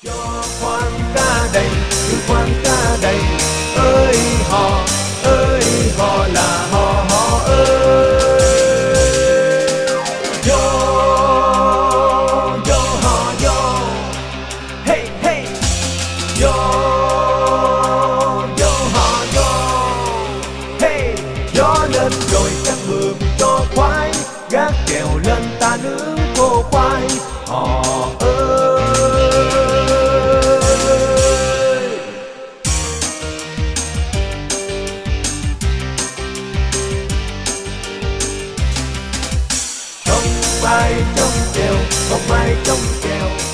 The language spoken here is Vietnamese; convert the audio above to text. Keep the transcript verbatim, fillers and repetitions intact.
Cho khoan ca đầy, cứ khoan ca đầy, ơi hò, ơi hò là hò hò ơi. Yo, yo hò yo, hey hey, yo, yo hò yo, hey. Gió lên rồi cắt bườm cho khoái, gác kèo lên ta nướng khô khoai, hò ơi. Không ai trong chèo, không ai trong chèo,